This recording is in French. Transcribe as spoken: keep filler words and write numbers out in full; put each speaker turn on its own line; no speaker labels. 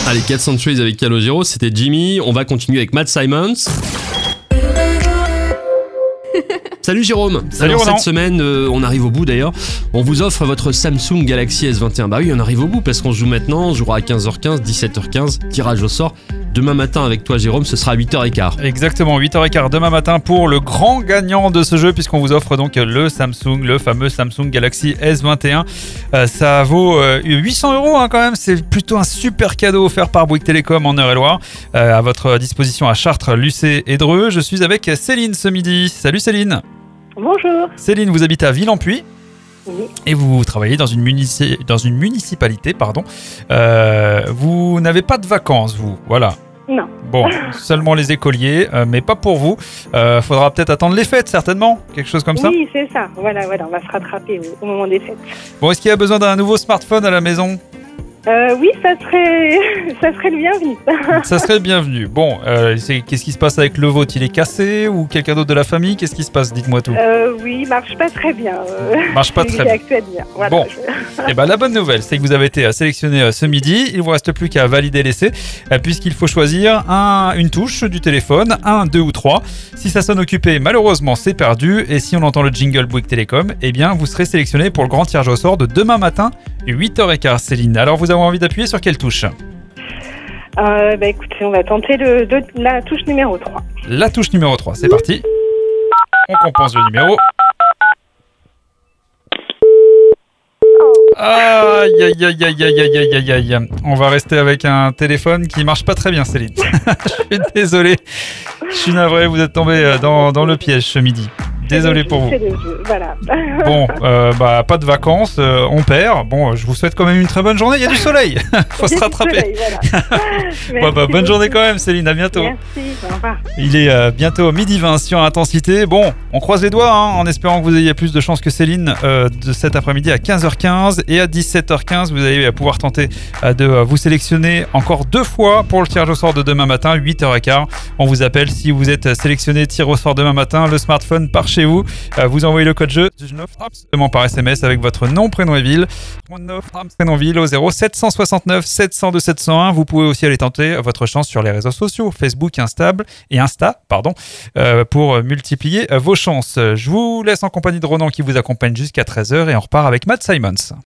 Allez, quatre Centuries avec Calogero, c'était Jimmy. On va continuer avec Matt Simons. Salut Jérôme.
Salut
Alors,
Roland.
cette semaine, euh, on arrive au bout d'ailleurs. On vous offre votre Samsung Galaxy S vingt et un. Bah oui, on arrive au bout parce qu'on joue maintenant. On jouera à quinze heures quinze, dix-sept heures quinze. Tirage au sort. Demain matin avec toi Jérôme, ce sera à huit heures quinze.
Exactement, huit heures quinze demain matin pour le grand gagnant de ce jeu, puisqu'on vous offre donc le Samsung, le fameux Samsung Galaxy S vingt et un. Euh, ça vaut euh, huit cents euros hein, quand même. C'est plutôt un super cadeau offert par Bouygues Télécom en Eure-et-Loire. Euh, à votre disposition à Chartres, Lucé et Dreux. Je suis avec Céline ce midi. Salut Céline.
Bonjour.
Céline, vous habitez à Villempuis.
Oui.
Et vous travaillez dans une, munici- dans une municipalité, pardon. Euh, vous n'avez pas de vacances, vous, voilà.
Non.
Bon, seulement les écoliers, euh, mais pas pour vous. Euh, faudra peut-être attendre les fêtes, certainement, quelque chose comme ça.
Oui, c'est ça. Voilà, voilà, on va se rattraper au, au moment des fêtes.
Bon, est-ce qu'il y a besoin d'un nouveau smartphone à la maison ?
Euh, oui, ça serait, ça serait le bienvenu.
Ça serait le bienvenu. Bon, euh, c'est- qu'est-ce qui se passe avec le vôtre ? Il est cassé ou quelqu'un d'autre de la famille ? Qu'est-ce qui se passe ? Dites-moi tout.
Euh, oui, il marche pas très bien. Euh,
Marche pas
il
très
est
bien.
actualisé. Voilà,
Bon.
je-
Et ben la bonne nouvelle, c'est que vous avez été euh, sélectionné euh, ce midi. Il vous reste plus qu'à valider l'essai, euh, puisqu'il faut choisir un, une touche du téléphone, un, deux ou trois. Si ça sonne occupé, malheureusement, c'est perdu. Et si on entend le jingle Bouygues Télécom, eh bien, vous serez sélectionné pour le grand tirage au sort de demain matin, huit heures quinze. Céline, alors vous avez envie d'appuyer sur quelle touche ?
Euh, bah, écoutez, on va tenter le, de, la touche numéro trois.
La touche numéro trois, c'est parti. On compense le numéro. Aïe, aïe, aïe, aïe, aïe, aïe, aïe, aïe, aïe. On va rester avec un téléphone qui marche pas très bien, Céline. Je suis désolé. Je suis navré, vous êtes tombé dans, dans le piège ce midi. Désolé pour vous.
C'est le jeu, voilà.
Bon, euh, bah pas de vacances, euh, on perd. Bon, je vous souhaite quand même une très bonne journée. Il y a du soleil. Faut se rattraper.
Soleil, voilà.
Bon, bah,
Merci
bonne journée
beaucoup.
quand même, Céline. À bientôt.
Merci, au revoir.
Il est euh, bientôt midi vingt sur Intensité. Bon, on croise les doigts hein, en espérant que vous ayez plus de chance que Céline euh, de cet après-midi à quinze heures quinze et à dix-sept heures quinze. Vous allez pouvoir tenter euh, de euh, vous sélectionner encore deux fois pour le tirage au sort de demain matin, huit heures quinze. On vous appelle si vous êtes sélectionné, tir au sort demain matin. Le smartphone part chez vous. Euh, vous envoyez le code jeu seulement par S M S avec votre nom, prénom et ville. Prénom ville au zéro sept cent soixante-neuf sept cent deux sept cent un. Vous pouvez aussi aller tenter votre chance sur les réseaux sociaux, Facebook, Instable et Insta, pardon, euh, pour multiplier vos chances. Je vous laisse en compagnie de Ronan qui vous accompagne jusqu'à treize heures et on repart avec Matt Simons.